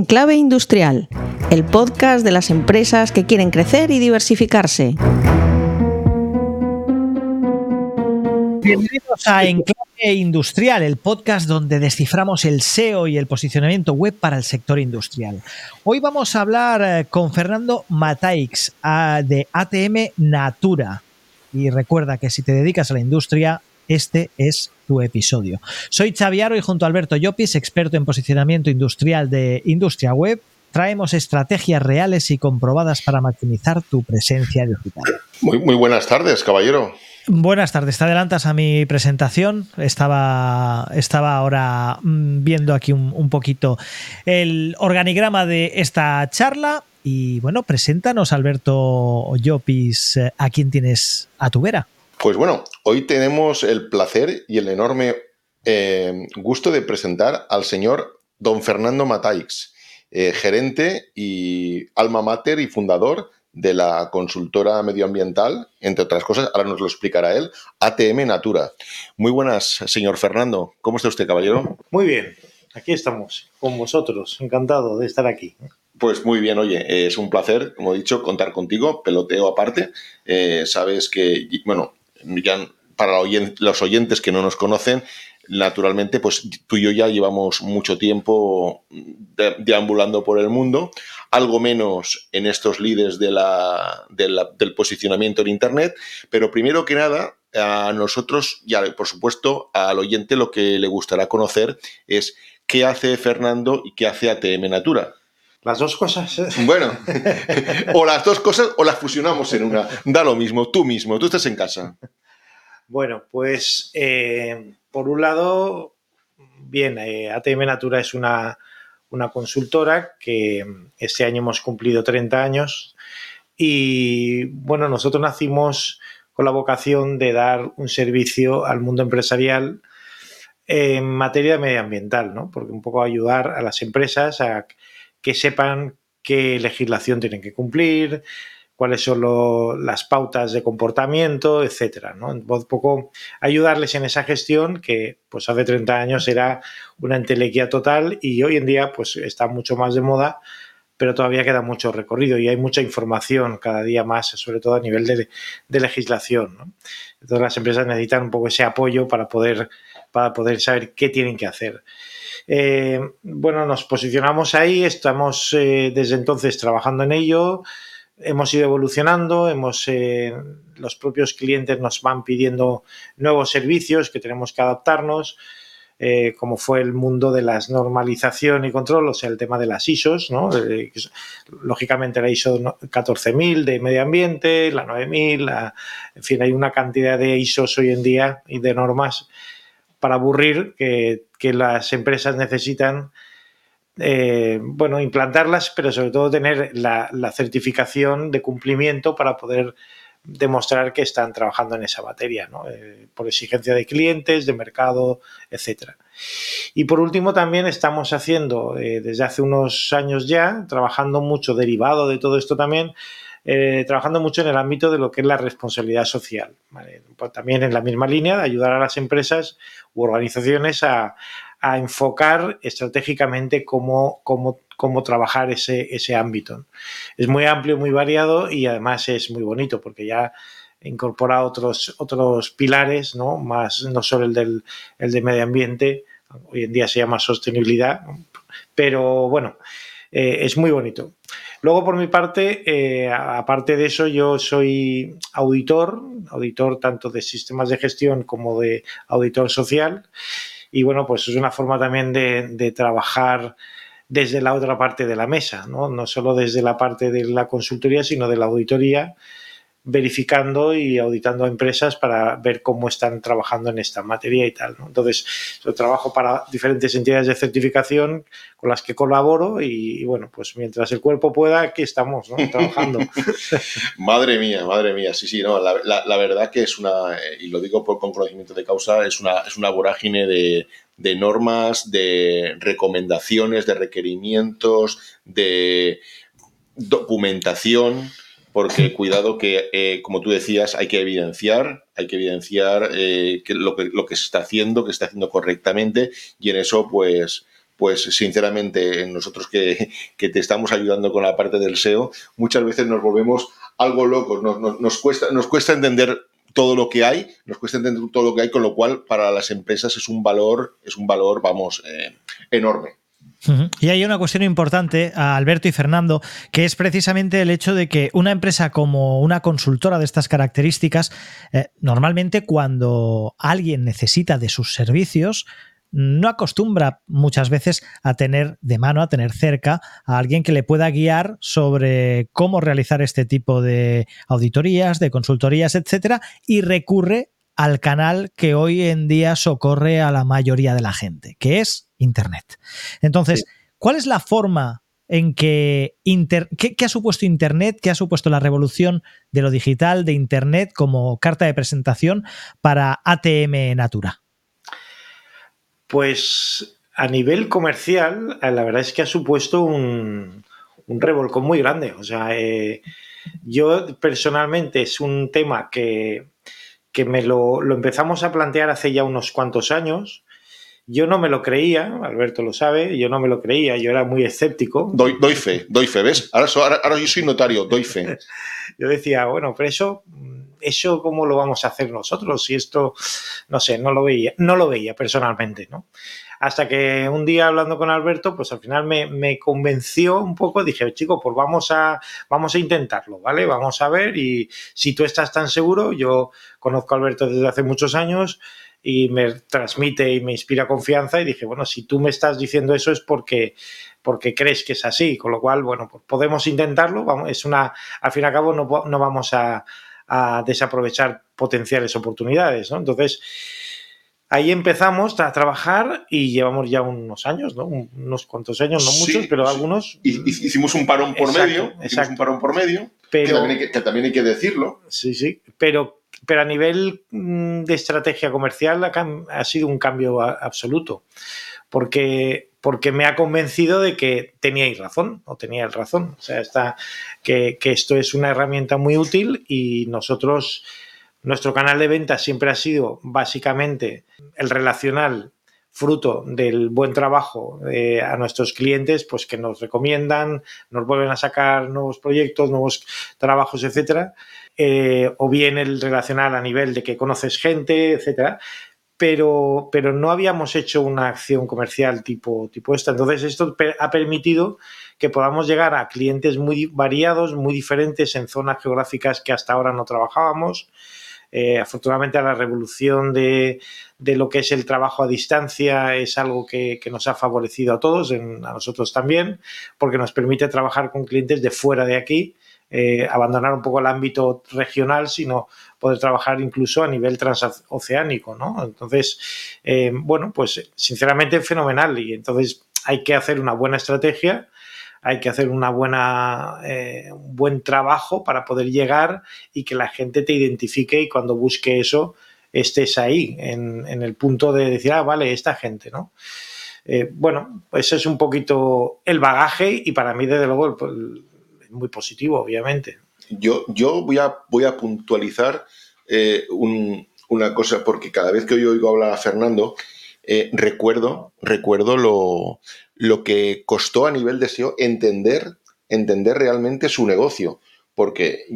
Clave Industrial, el podcast de las empresas que quieren crecer y diversificarse. Bienvenidos a Enclave Industrial, el podcast donde desciframos el SEO y el posicionamiento web para el sector industrial. Hoy vamos a hablar con Fernando Mataix de ATM Natura. Y recuerda que si te dedicas a la industria, este es tu episodio. Soy Xavi Aro y junto a Alberto Llopis, experto en posicionamiento industrial de Industria Web, traemos estrategias reales y comprobadas para maximizar tu presencia digital. Muy buenas tardes, caballero. Buenas tardes, te adelantas a mi presentación. Estaba ahora viendo aquí un poquito el organigrama de esta charla y bueno, preséntanos, Alberto Llopis, a quién tienes a tu vera. Pues bueno, hoy tenemos el placer y el enorme gusto de presentar al señor don Fernando Mataix, gerente y alma mater y fundador de la consultora medioambiental, entre otras cosas, ahora nos lo explicará él, ATM Natura. Muy buenas, señor Fernando. ¿Cómo está usted, caballero? Muy bien, aquí estamos, con vosotros. Encantado de estar aquí. Pues muy bien, oye, es un placer, como he dicho, contar contigo, peloteo aparte. Sabes que, bueno, ya para los oyentes que no nos conocen, naturalmente, pues tú y yo ya llevamos mucho tiempo deambulando por el mundo, algo menos en estos leads del posicionamiento en Internet, pero primero que nada, a nosotros, y por supuesto al oyente, lo que le gustará conocer es qué hace Fernando y qué hace ATM Natura. Las dos cosas. Bueno, o las dos cosas o las fusionamos en una. Da lo mismo, tú estás en casa. Bueno, pues por un lado, bien, ATM Natura es una consultora que este año hemos cumplido 30 años y bueno, nosotros nacimos con la vocación de dar un servicio al mundo empresarial en materia medioambiental, ¿no? Porque un poco ayudar a las empresas a que sepan qué legislación tienen que cumplir, cuáles son las pautas de comportamiento, etcétera, ¿no? Un poco ayudarles en esa gestión que pues hace 30 años era una entelequia total y hoy en día pues está mucho más de moda, pero todavía queda mucho recorrido y hay mucha información cada día más, sobre todo a nivel de legislación, ¿no? Entonces las empresas necesitan un poco ese apoyo para poder saber qué tienen que hacer. Bueno, nos posicionamos ahí, estamos desde entonces trabajando en ello, hemos ido evolucionando, los propios clientes nos van pidiendo nuevos servicios que tenemos que adaptarnos, como fue el mundo de las normalización y control, o sea, el tema de las ISOs, ¿no? Lógicamente la ISO 14000 de medio ambiente, la 9000, en fin, hay una cantidad de ISOs hoy en día y de normas para aburrir que las empresas necesitan implantarlas, pero sobre todo tener la certificación de cumplimiento para poder demostrar que están trabajando en esa materia, ¿no? Por exigencia de clientes, de mercado, etcétera. Y por último también estamos haciendo, desde hace unos años ya, trabajando mucho, derivado de todo esto también, trabajando mucho en el ámbito de lo que es la responsabilidad social, ¿vale? Pues también en la misma línea de ayudar a las empresas u organizaciones a enfocar estratégicamente cómo trabajar ese ámbito. Es muy amplio, muy variado y además es muy bonito porque ya incorpora otros pilares, ¿no? Más, no solo el de medio ambiente, hoy en día se llama sostenibilidad, pero bueno, es muy bonito. Luego, por mi parte, aparte de eso, yo soy auditor tanto de sistemas de gestión como de auditor social. Y bueno, pues es una forma también de trabajar desde la otra parte de la mesa, ¿no? No solo desde la parte de la consultoría, sino de la auditoría, verificando y auditando a empresas para ver cómo están trabajando en esta materia y tal, ¿no? Entonces, yo trabajo para diferentes entidades de certificación con las que colaboro y bueno, pues mientras el cuerpo pueda, aquí estamos, ¿no? Trabajando. Madre mía, sí, no, la verdad que es y lo digo con conocimiento de causa, es una vorágine de normas, de recomendaciones, de requerimientos, de documentación, porque cuidado que, como tú decías, hay que evidenciar que lo que se está haciendo correctamente y en eso, pues pues sinceramente nosotros que te estamos ayudando con la parte del SEO, muchas veces nos volvemos algo locos, nos cuesta entender todo lo que hay, con lo cual para las empresas es un valor, vamos, enorme. Y hay una cuestión importante, a Alberto y Fernando, que es precisamente el hecho de que una empresa como una consultora de estas características, normalmente cuando alguien necesita de sus servicios, no acostumbra muchas veces a tener de mano, a tener cerca a alguien que le pueda guiar sobre cómo realizar este tipo de auditorías, de consultorías, etcétera, y recurre al canal que hoy en día socorre a la mayoría de la gente, que es Internet. Entonces, ¿cuál es la forma en que ¿qué ha supuesto Internet? ¿Qué ha supuesto la revolución de lo digital, de Internet como carta de presentación para ATM Natura? Pues a nivel comercial, la verdad es que ha supuesto un revolcón muy grande. O sea, yo personalmente es un tema que me lo empezamos a plantear hace ya unos cuantos años. Yo no me lo creía, Alberto lo sabe, yo no me lo creía, yo era muy escéptico. Doy fe, ¿ves? Ahora yo soy notario, doy fe. Yo decía, bueno, pero eso ¿cómo lo vamos a hacer nosotros? Si esto, no sé, no lo veía personalmente, ¿no? Hasta que un día hablando con Alberto, pues al final me convenció un poco, dije, chico, pues vamos a intentarlo, ¿vale? Vamos a ver, y si tú estás tan seguro, yo conozco a Alberto desde hace muchos años y me transmite y me inspira confianza, y dije, bueno, si tú me estás diciendo eso es porque crees que es así, con lo cual, bueno, pues podemos intentarlo, al fin y al cabo no vamos a desaprovechar potenciales oportunidades, ¿no? Entonces, ahí empezamos a trabajar y llevamos ya unos años, ¿no? Unos cuantos años, no muchos, sí, pero algunos. Hicimos un parón por medio. Hicimos un parón por medio, pero, que también hay que decirlo. Sí, pero a nivel de estrategia comercial ha sido un cambio absoluto, porque me ha convencido de que tenía razón. O sea, que esto es una herramienta muy útil, y nuestro canal de ventas siempre ha sido básicamente el relacional, fruto del buen trabajo a nuestros clientes, pues que nos recomiendan, nos vuelven a sacar nuevos proyectos, nuevos trabajos, etcétera. O bien el relacional a nivel de que conoces gente, etcétera. Pero no habíamos hecho una acción comercial tipo esta. Entonces, esto ha permitido que podamos llegar a clientes muy variados, muy diferentes, en zonas geográficas que hasta ahora no trabajábamos. Afortunadamente, la revolución de lo que es el trabajo a distancia es algo que nos ha favorecido a todos, a nosotros también, porque nos permite trabajar con clientes de fuera de aquí, abandonar un poco el ámbito regional, sino poder trabajar incluso a nivel transoceánico, ¿no? Entonces, bueno, pues sinceramente fenomenal, y entonces hay que hacer una buena estrategia, hay que hacer un buen trabajo para poder llegar y que la gente te identifique, y cuando busque eso estés ahí, en el punto de decir, vale, esta gente, ¿no? Bueno, pues es un poquito el bagaje, y para mí, desde luego, muy positivo, obviamente. Yo voy a puntualizar una cosa, porque cada vez que yo oigo hablar a Fernando, recuerdo lo que costó a nivel de SEO entender realmente su negocio, porque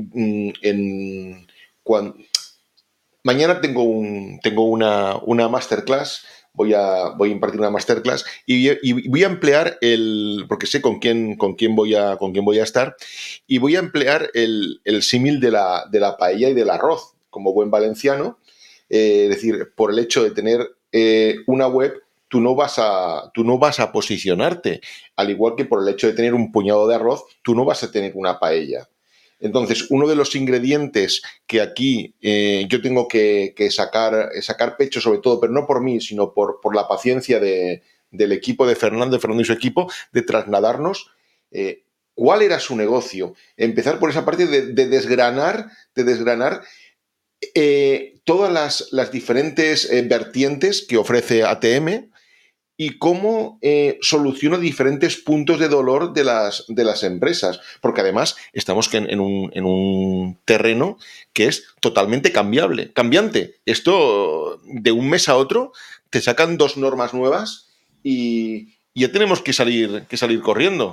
mañana tengo una masterclass. Voy a impartir una masterclass y voy a emplear porque sé con quién voy a estar, y voy a emplear el símil de la paella y del arroz, como buen valenciano. Es decir, por el hecho de tener una web, tú no vas a posicionarte, al igual que por el hecho de tener un puñado de arroz, tú no vas a tener una paella. Entonces, uno de los ingredientes que aquí yo tengo que sacar pecho, sobre todo, pero no por mí, sino por la paciencia del equipo de Fernando y su equipo, de trasladarnos cuál era su negocio. Empezar por esa parte de desgranar todas las diferentes vertientes que ofrece ATM, y cómo soluciona diferentes puntos de dolor de las empresas. Porque además estamos en un terreno que es totalmente cambiante. Esto, de un mes a otro, te sacan 2 normas nuevas y ya tenemos que salir corriendo.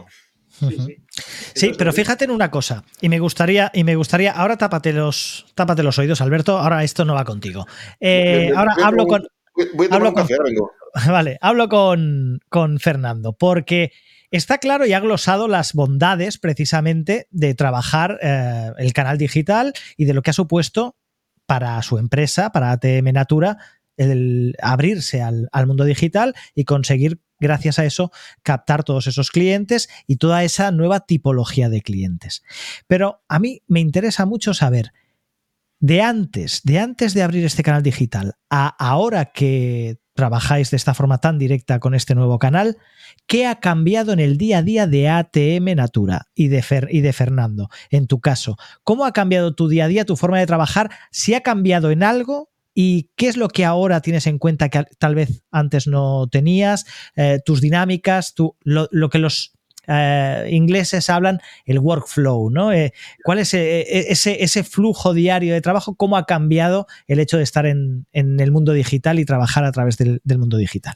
Sí, pero fíjate en una cosa, y me gustaría, ahora tápate los oídos, Alberto, ahora esto no va contigo. Ahora hablo con... Voy a tomar un café, ahora vengo. Vale, hablo con Fernando, porque está claro y ha glosado las bondades precisamente de trabajar el canal digital y de lo que ha supuesto para su empresa, para ATM Natura, el abrirse al mundo digital y conseguir, gracias a eso, captar todos esos clientes y toda esa nueva tipología de clientes. Pero a mí me interesa mucho saber, de antes de abrir este canal digital a ahora que trabajáis de esta forma tan directa con este nuevo canal, ¿qué ha cambiado en el día a día de ATM Natura y de Fernando? En tu caso, ¿cómo ha cambiado tu día a día, tu forma de trabajar? ¿Si ha cambiado en algo? ¿Y qué es lo que ahora tienes en cuenta que tal vez antes no tenías? Tus dinámicas, lo que los ingleses hablan el workflow, ¿no? ¿Cuál es ese flujo diario de trabajo? ¿Cómo ha cambiado el hecho de estar en el mundo digital y trabajar a través del mundo digital?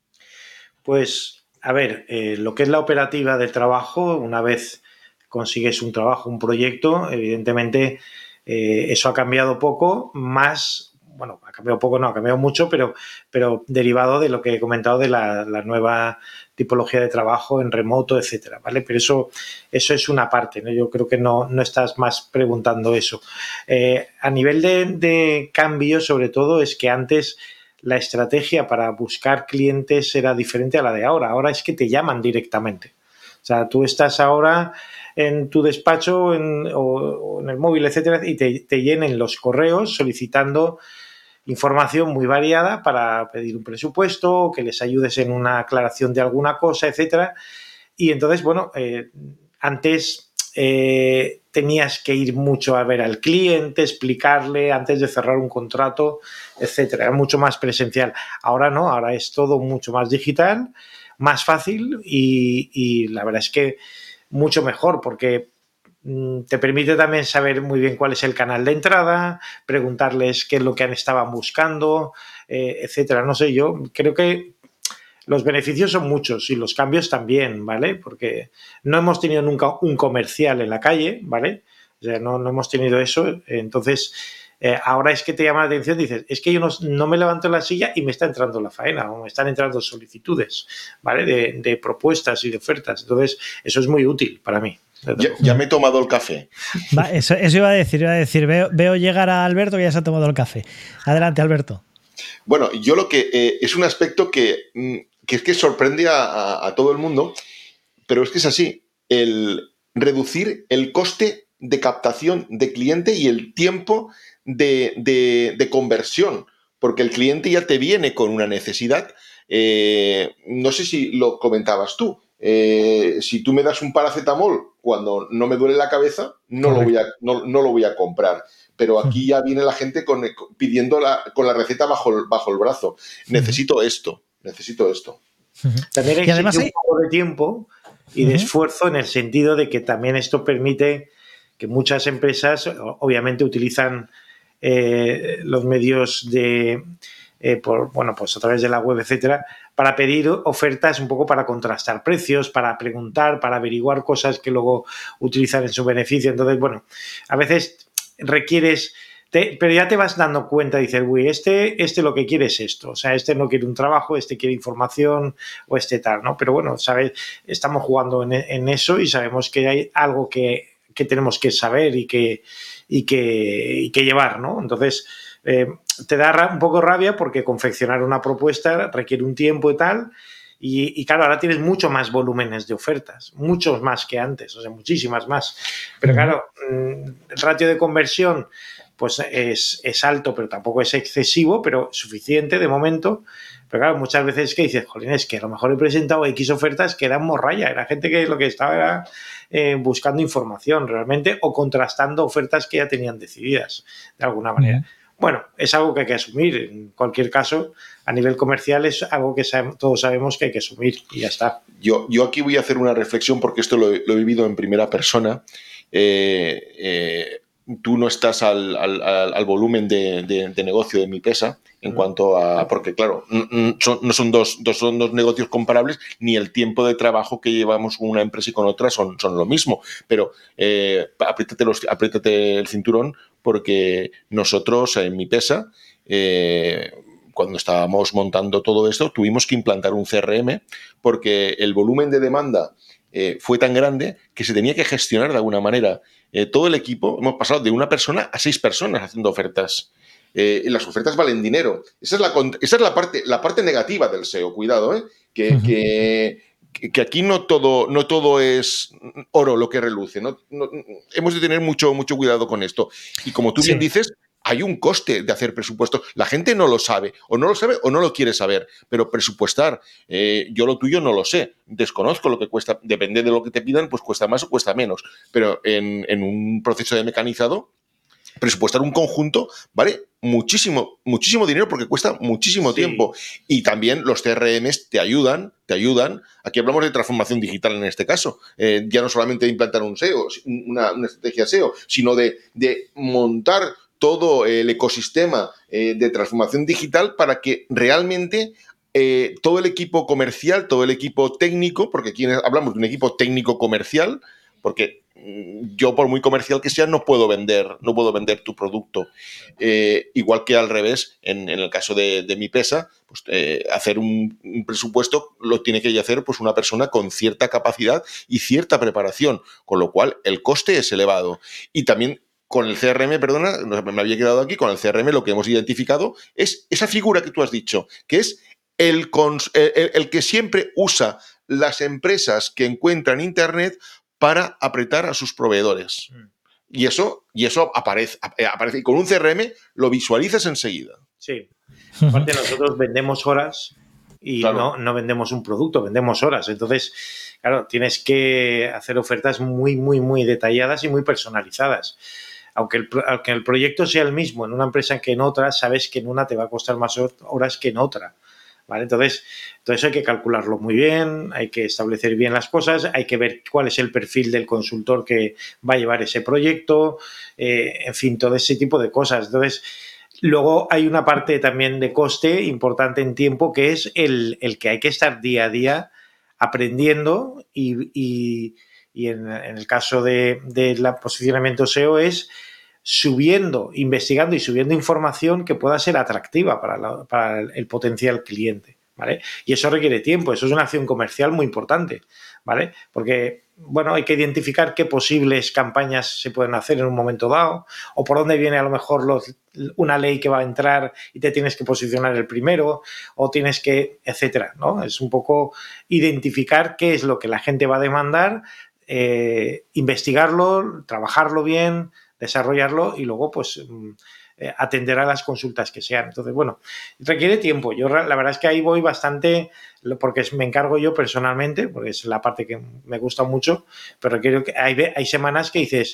Pues, a ver, lo que es la operativa del trabajo, una vez consigues un trabajo, un proyecto, evidentemente eso ha cambiado poco, más, bueno, ha cambiado poco, no, ha cambiado mucho, pero derivado de lo que he comentado de la nueva tipología de trabajo en remoto, etcétera, ¿vale? Pero eso es una parte, ¿no? Yo creo que no estás más preguntando eso. A nivel de cambio, sobre todo, es que antes la estrategia para buscar clientes era diferente a la de ahora. Ahora es que te llaman directamente. O sea, tú estás ahora en tu despacho o en el móvil, etcétera, y te llenen los correos solicitando información muy variada para pedir un presupuesto, que les ayudes en una aclaración de alguna cosa, etcétera. Y entonces, bueno, antes tenías que ir mucho a ver al cliente, explicarle antes de cerrar un contrato, etcétera. Era mucho más presencial. Ahora no, ahora es todo mucho más digital, más fácil y la verdad es que mucho mejor porque te permite también saber muy bien cuál es el canal de entrada, preguntarles qué es lo que estaban buscando, etcétera. No sé, yo creo que los beneficios son muchos y los cambios también, ¿vale? Porque no hemos tenido nunca un comercial en la calle, ¿vale? O sea, no hemos tenido eso. Entonces, ahora es que te llama la atención, dices, es que yo no me levanto en la silla y me está entrando la faena o me están entrando solicitudes, ¿vale? De propuestas y de ofertas. Entonces, eso es muy útil para mí. Ya me he tomado el café. Va, eso iba a decir. Veo llegar a Alberto que ya se ha tomado el café. Adelante, Alberto. Bueno, yo lo que es un aspecto que es que sorprende a todo el mundo, pero es que es así. El reducir el coste de captación de cliente y el tiempo de conversión, porque el cliente ya te viene con una necesidad. No sé si lo comentabas tú. Si tú me das un paracetamol cuando no me duele la cabeza, no lo voy a comprar. Pero aquí ya viene la gente pidiendo con la receta bajo el brazo. Necesito esto. También existe un poco de tiempo y de esfuerzo en el sentido de que también esto permite que muchas empresas obviamente utilizan los medios pues a través de la web, etcétera, para pedir ofertas un poco para contrastar precios, para preguntar, para averiguar cosas que luego utilizan en su beneficio. Entonces, bueno, a veces requieres, pero ya te vas dando cuenta, dices, uy, este lo que quiere es esto, o sea, este no quiere un trabajo, este quiere información o este tal, ¿no? Pero bueno, ¿sabes? Estamos jugando en eso y sabemos que hay algo que tenemos que saber y que llevar, ¿no? Entonces, te da un poco rabia porque confeccionar una propuesta requiere un tiempo y tal, y claro, ahora tienes mucho más volúmenes de ofertas, muchos más que antes, o sea, muchísimas más. Pero claro, el ratio de conversión pues es alto, pero tampoco es excesivo, pero suficiente de momento. Pero claro, muchas veces que dices, jolín, es que a lo mejor he presentado X ofertas que eran morralla, era gente que lo que estaba era buscando información realmente o contrastando ofertas que ya tenían decididas de alguna manera. Bueno, es algo que hay que asumir. En cualquier caso, a nivel comercial es algo que todos sabemos que hay que asumir y ya está. Yo aquí voy a hacer una reflexión porque esto lo he vivido en primera persona. tú no estás al volumen de negocio de MiPesa en cuanto a... Porque, claro, no son dos negocios comparables, ni el tiempo de trabajo que llevamos con una empresa y con otra son lo mismo. Pero apriétate el cinturón, porque nosotros en MiPesa... cuando estábamos montando todo esto, tuvimos que implantar un CRM porque el volumen de demanda fue tan grande que se tenía que gestionar de alguna manera. Todo el equipo, hemos pasado de una persona a 6 personas haciendo ofertas. Las ofertas valen dinero. Esa es la parte negativa del SEO, cuidado, que aquí no todo es oro lo que reluce. Hemos de tener mucho cuidado con esto. Y como tú bien dices, hay un coste de hacer presupuesto. La gente no lo sabe o no lo quiere saber, pero presupuestar, yo lo tuyo no lo sé, desconozco lo que cuesta, depende de lo que te pidan, pues cuesta más o cuesta menos, pero en un proceso de mecanizado, presupuestar un conjunto vale muchísimo dinero porque cuesta muchísimo tiempo. Y también los CRMs te ayudan. Aquí hablamos de transformación digital en este caso. Ya no solamente de implantar un SEO, una estrategia SEO, sino de montar todo el ecosistema de transformación digital para que realmente todo el equipo comercial, todo el equipo técnico, porque aquí hablamos de un equipo técnico comercial, porque yo, por muy comercial que sea, no puedo vender tu producto. Igual que al revés, en el caso de MiPesa, pues, hacer un presupuesto lo tiene que hacer pues, una persona con cierta capacidad y cierta preparación, con lo cual el coste es elevado. Y también con el CRM, perdona, me había quedado aquí, con el CRM lo que hemos identificado es esa figura que tú has dicho, que es el que siempre usa las empresas que encuentran Internet para apretar a sus proveedores. Y eso aparece. Y con un CRM lo visualizas enseguida. Sí. Aparte, nosotros vendemos horas y claro, no vendemos un producto, vendemos horas. Entonces, claro, tienes que hacer ofertas muy detalladas y muy personalizadas. Aunque el proyecto sea el mismo en una empresa que en otra, sabes que en una te va a costar más horas que en otra. ¿Vale? Entonces hay que calcularlo muy bien, hay que establecer bien las cosas, hay que ver cuál es el perfil del consultor que va a llevar ese proyecto, en fin, todo ese tipo de cosas. Entonces, luego hay una parte también de coste importante en tiempo, que es el que hay que estar día a día aprendiendo y en el caso del posicionamiento SEO es investigando y subiendo información que pueda ser atractiva para el potencial cliente, ¿vale? Y eso requiere tiempo, eso es una acción comercial muy importante, ¿vale? Porque, bueno, hay que identificar qué posibles campañas se pueden hacer en un momento dado o por dónde viene a lo mejor una ley que va a entrar y te tienes que posicionar el primero o tienes que, etcétera, ¿no? Es un poco identificar qué es lo que la gente va a demandar, investigarlo, trabajarlo bien, desarrollarlo y luego pues atender a las consultas que sean. Entonces, bueno, requiere tiempo. Yo la verdad es que ahí voy bastante, porque me encargo yo personalmente, porque es la parte que me gusta mucho, pero requiero que hay semanas que dices,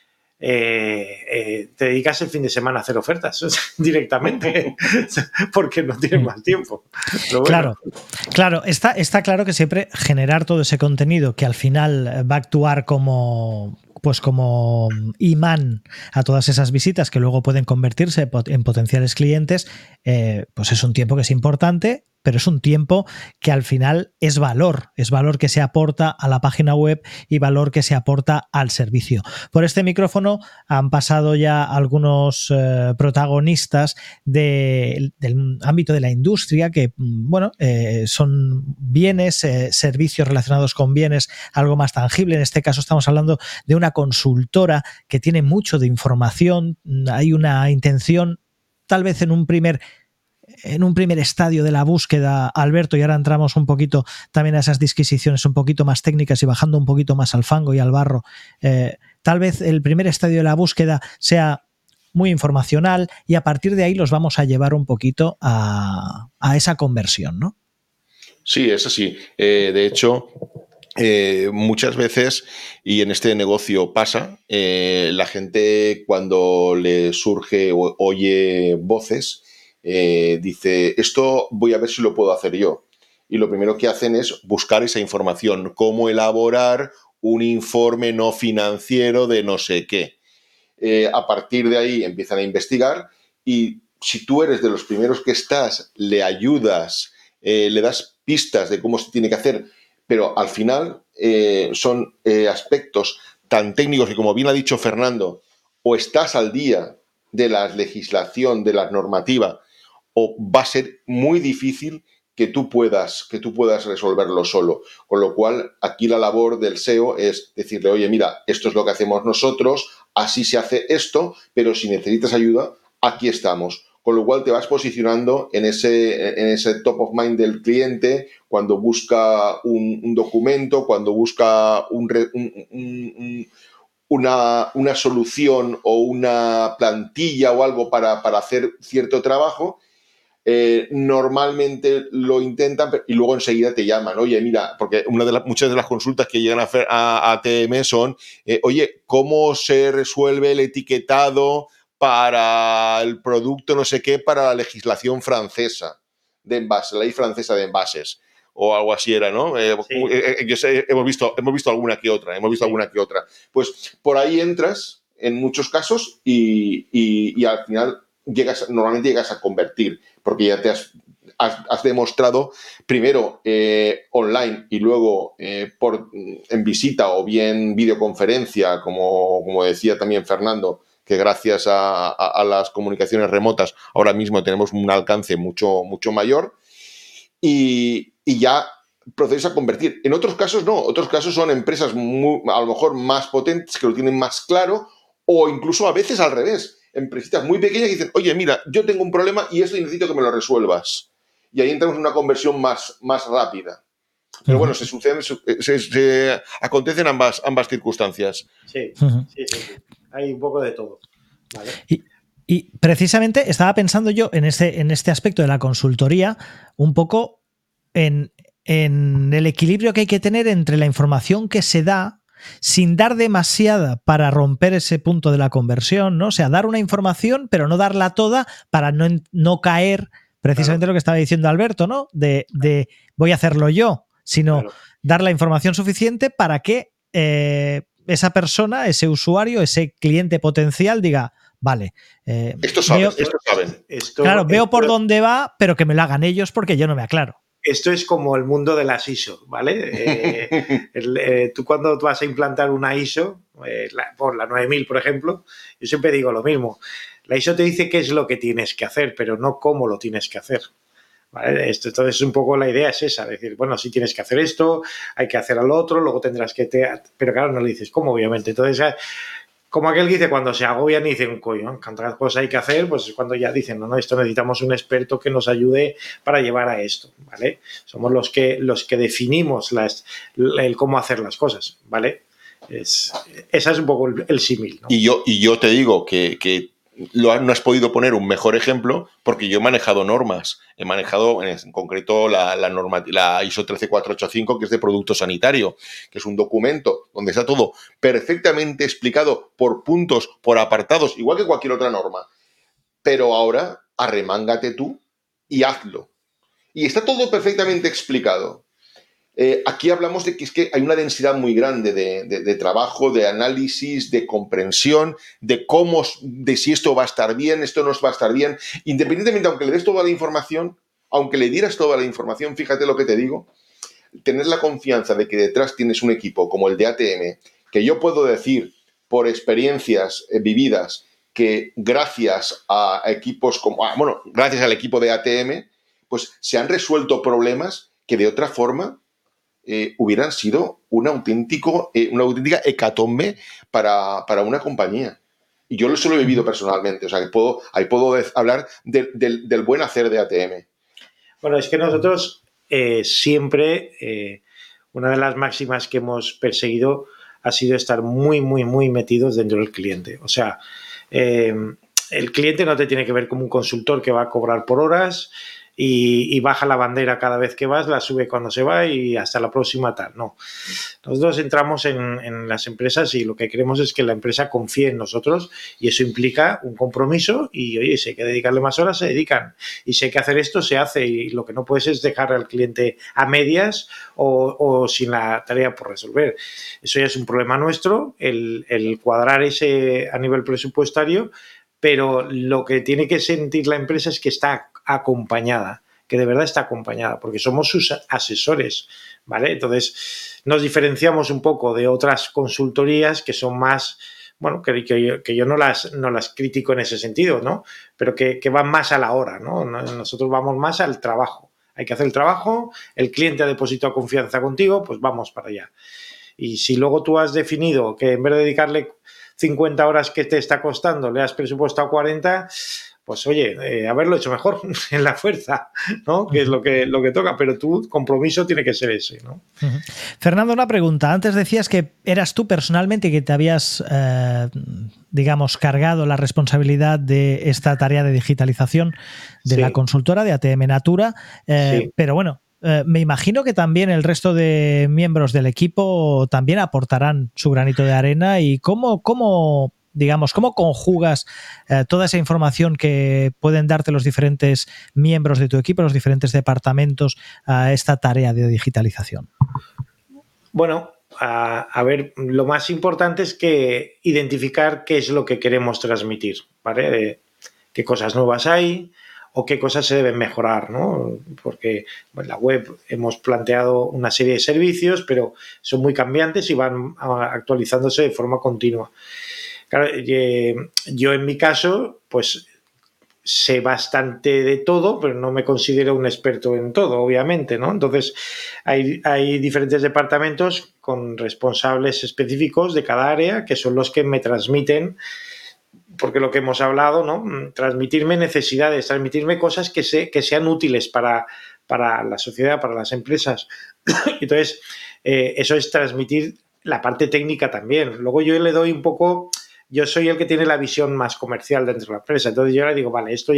te dedicas el fin de semana a hacer ofertas directamente porque no tienes más tiempo. Bueno. Claro, está claro que siempre generar todo ese contenido que al final va a actuar como imán a todas esas visitas que luego pueden convertirse en potenciales clientes, pues es un tiempo que es importante, pero es un tiempo que al final es valor que se aporta a la página web y valor que se aporta al servicio. Por este micrófono han pasado ya algunos protagonistas del ámbito de la industria que, bueno, son bienes, servicios relacionados con bienes, algo más tangible. En este caso estamos hablando de una consultora que tiene mucho de información, hay una intención, tal vez en un primer estadio de la búsqueda, Alberto, y ahora entramos un poquito también a esas disquisiciones un poquito más técnicas y bajando un poquito más al fango y al barro, tal vez el primer estadio de la búsqueda sea muy informacional y a partir de ahí los vamos a llevar un poquito a esa conversión, ¿no? Sí, es así. De hecho, muchas veces, y en este negocio pasa, la gente cuando le surge o oye voces, dice, esto voy a ver si lo puedo hacer yo. Y lo primero que hacen es buscar esa información, cómo elaborar un informe no financiero de no sé qué. a partir de ahí empiezan a investigar y si tú eres de los primeros que estás, le ayudas, le das pistas de cómo se tiene que hacer, pero al final son aspectos tan técnicos que, como bien ha dicho Fernando, o estás al día de la legislación, de la normativa, o va a ser muy difícil que tú puedas resolverlo solo. Con lo cual, aquí la labor del SEO es decirle, oye, mira, esto es lo que hacemos nosotros, así se hace esto, pero si necesitas ayuda, aquí estamos. Con lo cual te vas posicionando en ese top of mind del cliente cuando busca un documento, cuando busca una solución o una plantilla o algo para hacer cierto trabajo. Normalmente lo intentan y luego enseguida te llaman. Oye, mira, porque muchas de las consultas que llegan a ATM son, oye, ¿cómo se resuelve el etiquetado para el producto no sé qué para la legislación francesa de envases, la ley francesa de envases? O algo así era, ¿no? Sí. Yo sé, hemos visto alguna que otra, Pues por ahí entras en muchos casos y al final normalmente llegas a convertir, porque ya te has demostrado primero online y luego en visita o bien videoconferencia, como decía también Fernando, que gracias a las comunicaciones remotas ahora mismo tenemos un alcance mucho, mucho mayor y ya procedes a convertir. En otros casos no, otros casos son empresas a lo mejor más potentes que lo tienen más claro o incluso a veces al revés. Empresitas muy pequeñas que dicen, oye, mira, yo tengo un problema y esto necesito que me lo resuelvas. Y ahí entramos en una conversión más rápida. Pero bueno, se acontecen ambas circunstancias. Sí. Hay un poco de todo. ¿Vale? Y precisamente estaba pensando yo en este aspecto de la consultoría, un poco en el equilibrio que hay que tener entre la información que se da sin dar demasiada para romper ese punto de la conversión, ¿no? O sea, dar una información, pero no darla toda para no caer precisamente lo que estaba diciendo Alberto, ¿no? De voy a hacerlo yo, sino dar la información suficiente para que esa persona, ese usuario, ese cliente potencial diga, vale, esto saben. Claro, veo por dónde va, pero que me lo hagan ellos porque yo no me aclaro. Esto es como el mundo de las ISO, ¿vale? Tú cuando vas a implantar una ISO, por la 9000, por ejemplo, yo siempre digo lo mismo. La ISO te dice qué es lo que tienes que hacer, pero no cómo lo tienes que hacer. ¿Vale? Entonces, un poco la idea es esa, decir, bueno, si tienes que hacer esto, hay que hacer al otro, luego tendrás que... Pero claro, no le dices cómo, obviamente. Entonces, como aquel que dice, cuando se agobian y dicen, coño, cuántas cosas hay que hacer, pues es cuando ya dicen, no, esto necesitamos un experto que nos ayude para llevar a esto, ¿vale? Somos los que definimos el cómo hacer las cosas, ¿vale? Esa es un poco el símil, ¿no? Y yo te digo que no has podido poner un mejor ejemplo porque yo he manejado normas. He manejado en concreto la ISO 13485, que es de producto sanitario, que es un documento donde está todo perfectamente explicado por puntos, por apartados, igual que cualquier otra norma. Pero ahora arremángate tú y hazlo. Y está todo perfectamente explicado. Aquí hablamos de que es que hay una densidad muy grande de trabajo, de análisis, de comprensión, de si esto va a estar bien, esto no va a estar bien. Independientemente, aunque le des toda la información, aunque le dieras toda la información, fíjate lo que te digo, tener la confianza de que detrás tienes un equipo como el de ATM, que yo puedo decir por experiencias vividas que gracias a equipos gracias al equipo de ATM, pues se han resuelto problemas que de otra forma hubieran sido una auténtica hecatombe para una compañía. Y yo eso lo he vivido personalmente. O sea, que ahí puedo hablar del buen hacer de ATM. Bueno, es que nosotros siempre, una de las máximas que hemos perseguido ha sido estar muy, muy, muy metidos dentro del cliente. O sea, el cliente no te tiene que ver como un consultor que va a cobrar por horas. y baja la bandera cada vez que vas, la sube cuando se va y hasta la próxima tal. No. Nosotros entramos en las empresas y lo que queremos es que la empresa confíe en nosotros y eso implica un compromiso y, oye, si hay que dedicarle más horas, se dedican. Y si hay que hacer esto, se hace. Y lo que no puedes es dejar al cliente a medias o sin la tarea por resolver. Eso ya es un problema nuestro, el cuadrar ese a nivel presupuestario, pero lo que tiene que sentir la empresa es que está acompañada, que de verdad está acompañada, porque somos sus asesores, ¿vale? Entonces, nos diferenciamos un poco de otras consultorías que son más, bueno, que yo no las critico en ese sentido, ¿no? Pero que van más a la hora, ¿no? Nosotros vamos más al trabajo. Hay que hacer el trabajo, el cliente ha depositado confianza contigo, pues vamos para allá. Y si luego tú has definido que en vez de dedicarle 50 horas que te está costando, le has presupuestado 40, pues oye, haberlo hecho mejor en la fuerza, ¿no? Que es lo que toca, pero tu compromiso tiene que ser ese, ¿no? Fernando, una pregunta. Antes decías que eras tú personalmente que te habías, digamos, cargado la responsabilidad de esta tarea de digitalización de la consultora de ATM Natura, pero bueno, me imagino que también el resto de miembros del equipo también aportarán su granito de arena. ¿Y cómo conjugas toda esa información que pueden darte los diferentes miembros de tu equipo, los diferentes departamentos, a esta tarea de digitalización? Bueno, a ver, lo más importante es que identificar qué es lo que queremos transmitir, ¿vale? Qué cosas nuevas hay o qué cosas se deben mejorar, ¿no? Porque en la web hemos planteado una serie de servicios, pero son muy cambiantes y van actualizándose de forma continua. Claro, yo en mi caso, pues sé bastante de todo, pero no me considero un experto en todo, obviamente, ¿no? Entonces, hay diferentes departamentos con responsables específicos de cada área que son los que me transmiten, porque lo que hemos hablado, ¿no? Transmitirme necesidades, transmitirme cosas que sean útiles para la sociedad, para las empresas. Entonces, eso es transmitir la parte técnica también. Luego yo le doy un poco... Yo soy el que tiene la visión más comercial dentro de la empresa. Entonces yo le digo, vale, esto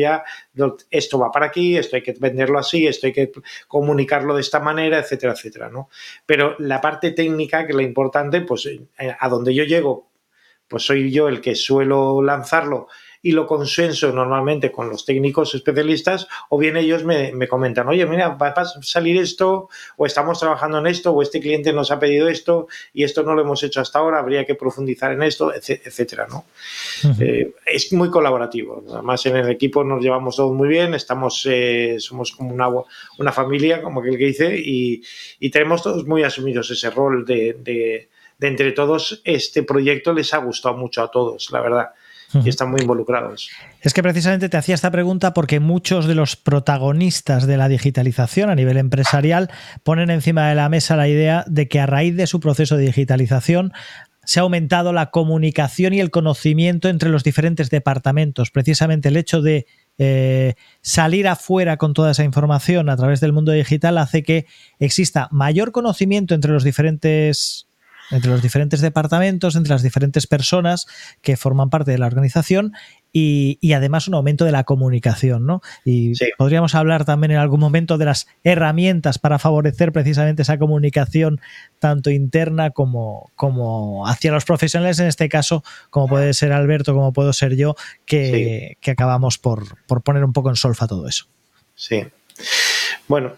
va para aquí, esto hay que venderlo así, esto hay que comunicarlo de esta manera, etcétera, etcétera, ¿no? Pero la parte técnica, que es la importante, pues a donde yo llego, pues soy yo el que suelo lanzarlo y lo consenso normalmente con los técnicos especialistas, o bien ellos me comentan, oye, mira, va a salir esto, o estamos trabajando en esto, o este cliente nos ha pedido esto y esto no lo hhemos hecho hasta ahora, habría que profundizar en esto, etcétera, ¿no? Uh-huh. Es muy colaborativo. Además, en el equipo nos llevamos todos muy bien, somos como una familia, como aquel que dice, y tenemos todos muy asumidos ese rol de entre todos. Este proyecto les ha gustado mucho a todos, la verdad. Y están muy involucrados. Es que precisamente te hacía esta pregunta porque muchos de los protagonistas de la digitalización a nivel empresarial ponen encima de la mesa la idea de que a raíz de su proceso de digitalización se ha aumentado la comunicación y el conocimiento entre los diferentes departamentos. Precisamente el hecho de salir afuera con toda esa información a través del mundo digital hace que exista mayor conocimiento entre los diferentes departamentos, entre las diferentes personas que forman parte de la organización y además un aumento de la comunicación, ¿no? Y sí, podríamos hablar también en algún momento de las herramientas para favorecer precisamente esa comunicación tanto interna como hacia los profesionales, en este caso, como puede ser Alberto, como puedo ser yo, que acabamos por poner un poco en solfa todo eso. Sí. Bueno,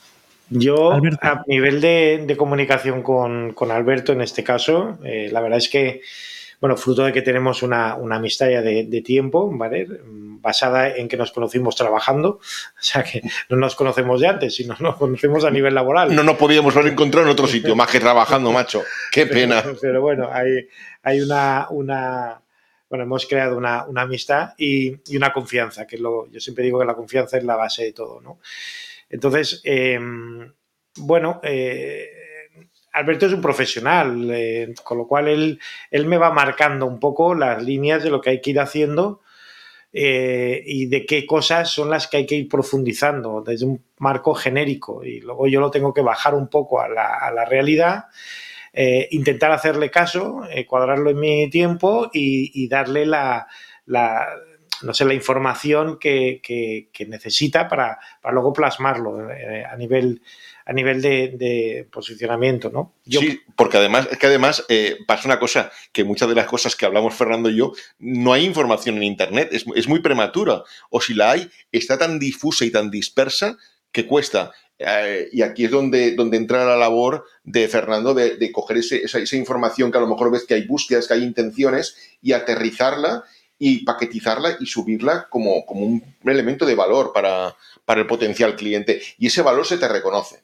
yo, Alberto, a nivel de comunicación con Alberto, en este caso, la verdad es que, bueno, fruto de que tenemos una amistad ya de tiempo, ¿vale? Basada en que nos conocimos trabajando, o sea que no nos conocemos de antes, sino nos conocemos a nivel laboral. No nos podíamos haber encontrado en otro sitio, más que trabajando, macho. Qué pena. Pero bueno, hay una bueno, hemos creado una amistad y una confianza, que yo siempre digo que la confianza es la base de todo, ¿no? Entonces, bueno, Alberto es un profesional, con lo cual él me va marcando un poco las líneas de lo que hay que ir haciendo y de qué cosas son las que hay que ir profundizando desde un marco genérico, y luego yo lo tengo que bajar un poco a la realidad, intentar hacerle caso, cuadrarlo en mi tiempo y darle la información que necesita para luego plasmarlo a nivel de posicionamiento, ¿no? Sí, porque además pasa una cosa, que muchas de las cosas que hablamos Fernando y yo, no hay información en Internet, es muy prematura, o si la hay, está tan difusa y tan dispersa que cuesta. Y aquí es donde entra la labor de Fernando de coger esa información que a lo mejor ves que hay búsquedas, que hay intenciones, y aterrizarla y paquetizarla y subirla como un elemento de valor para el potencial cliente. Y ese valor se reconoce.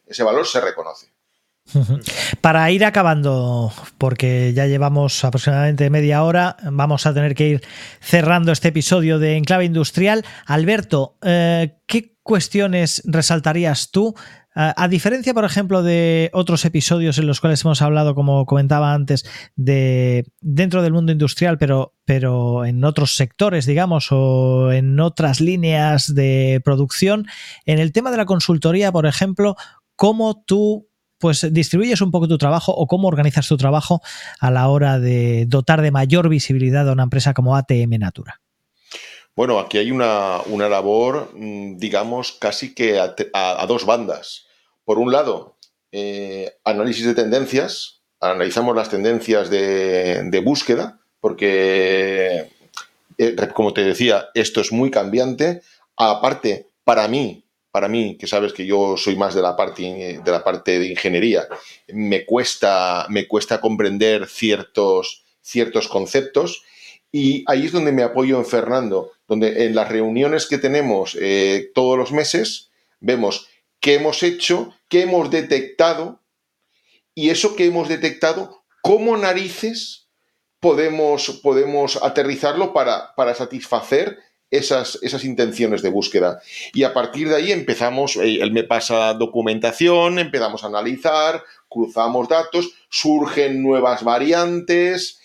Para ir acabando, porque ya llevamos aproximadamente media hora, vamos a tener que ir cerrando este episodio de Enclave Industrial. Alberto, ¿qué cuestiones resaltarías tú? A diferencia, por ejemplo, de otros episodios en los cuales hemos hablado, como comentaba antes, de dentro del mundo industrial, pero en otros sectores, digamos, o en otras líneas de producción, en el tema de la consultoría, por ejemplo, ¿cómo tú pues distribuyes un poco tu trabajo o cómo organizas tu trabajo a la hora de dotar de mayor visibilidad a una empresa como ATM Natura? Bueno, aquí hay una labor, digamos, casi que a dos bandas. Por un lado, análisis de tendencias, analizamos las tendencias de búsqueda, porque, como te decía, esto es muy cambiante. Aparte, para mí, que sabes que yo soy más de la parte de ingeniería, me cuesta comprender ciertos conceptos, y ahí es donde me apoyo en Fernando, donde en las reuniones que tenemos todos los meses vemos qué hemos hecho, qué hemos detectado, y eso que hemos detectado, cómo narices podemos aterrizarlo para satisfacer esas intenciones de búsqueda. Y a partir de ahí empezamos, él me pasa documentación, empezamos a analizar, cruzamos datos, surgen nuevas variantes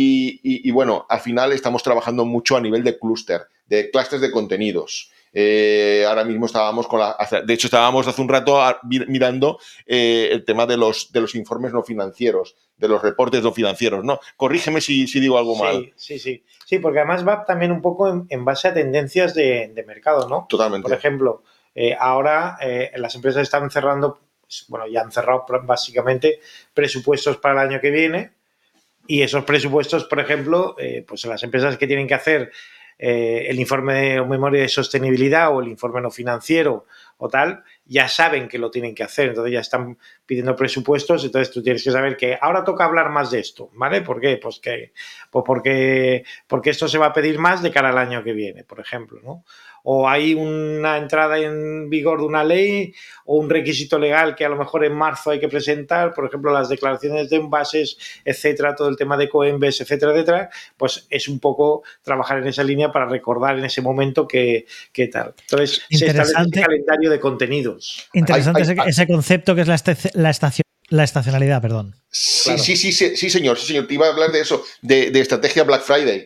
y bueno, al final estamos trabajando mucho a nivel de clústeres de contenidos. Ahora mismo estábamos hace un rato mirando el tema de los informes no financieros, de los reportes no financieros, ¿no? Corrígeme si digo algo mal. Sí, porque además va también un poco en base a tendencias de mercado, ¿no? Totalmente. Por ejemplo, ahora las empresas están cerrando, bueno, ya han cerrado básicamente presupuestos para el año que viene, y esos presupuestos, por ejemplo, pues las empresas que tienen que hacer el informe o memoria de sostenibilidad o el informe no financiero o tal, ya saben que lo tienen que hacer, entonces ya están pidiendo presupuestos, entonces tú tienes que saber que ahora toca hablar más de esto, ¿vale? ¿Por qué? Pues porque esto se va a pedir más de cara al año que viene, por ejemplo, ¿no? O hay una entrada en vigor de una ley o un requisito legal que a lo mejor en marzo hay que presentar, por ejemplo, las declaraciones de envases, etcétera, todo el tema de Coembes, etcétera, pues es un poco trabajar en esa línea para recordar en ese momento qué tal. Entonces, se establece un calendario de contenidos. Interesante ese concepto que es la estacionalidad, perdón. Sí, claro. Sí, señor. Te iba a hablar de eso, de estrategia Black Friday.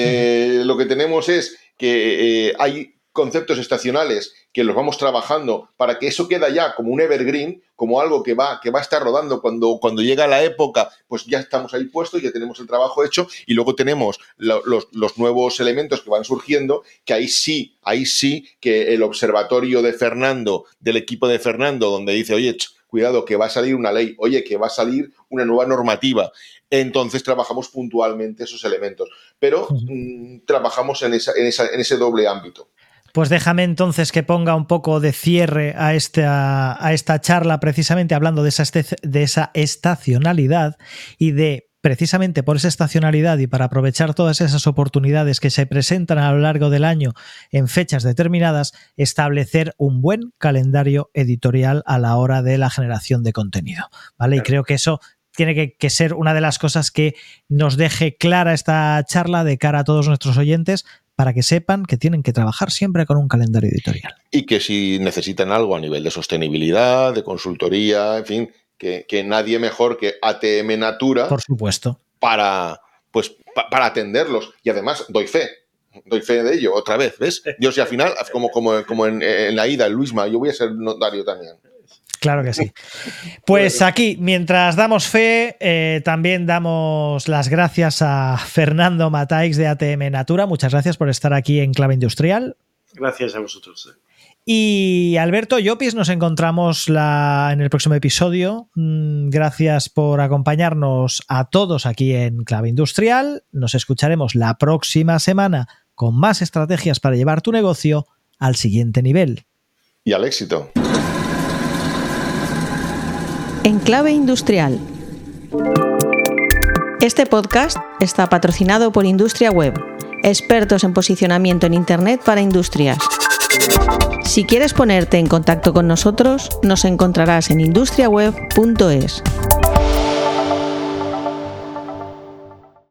Lo que tenemos es que hay conceptos estacionales que los vamos trabajando para que eso quede ya como un evergreen, como algo que va a estar rodando cuando llega la época, pues ya estamos ahí puestos, ya tenemos el trabajo hecho, y luego tenemos los nuevos elementos que van surgiendo, que ahí sí que el observatorio de Fernando, del equipo de Fernando, donde dice, oye, cuidado, que va a salir una ley, oye, que va a salir una nueva normativa. Entonces trabajamos puntualmente esos elementos, pero trabajamos en ese doble ámbito. Pues déjame entonces que ponga un poco de cierre a esta charla, precisamente hablando de esa estacionalidad y de, precisamente por esa estacionalidad y para aprovechar todas esas oportunidades que se presentan a lo largo del año en fechas determinadas, establecer un buen calendario editorial a la hora de la generación de contenido, ¿vale? Claro. Y creo que eso tiene que ser una de las cosas que nos deje clara esta charla de cara a todos nuestros oyentes, para que sepan que tienen que trabajar siempre con un calendario editorial. Y que si necesitan algo a nivel de sostenibilidad, de consultoría, en fin, que nadie mejor que ATM Natura. Por supuesto. Para atenderlos. Y además doy fe de ello, otra vez, ¿ves? Yo si al final, como en la ida, el Luisma, yo voy a ser notario también. Claro que sí. Pues aquí, mientras damos fe, también damos las gracias a Fernando Mataix de ATM Natura. Muchas gracias por estar aquí en Clave Industrial. Gracias a vosotros. Y Alberto Llopis, nos encontramos en el próximo episodio. Gracias por acompañarnos a todos aquí en Clave Industrial. Nos escucharemos la próxima semana con más estrategias para llevar tu negocio al siguiente nivel. Y al éxito. En Clave Industrial. Este podcast está patrocinado por Industria Web, expertos en posicionamiento en Internet para industrias. Si quieres ponerte en contacto con nosotros, nos encontrarás en industriaweb.es.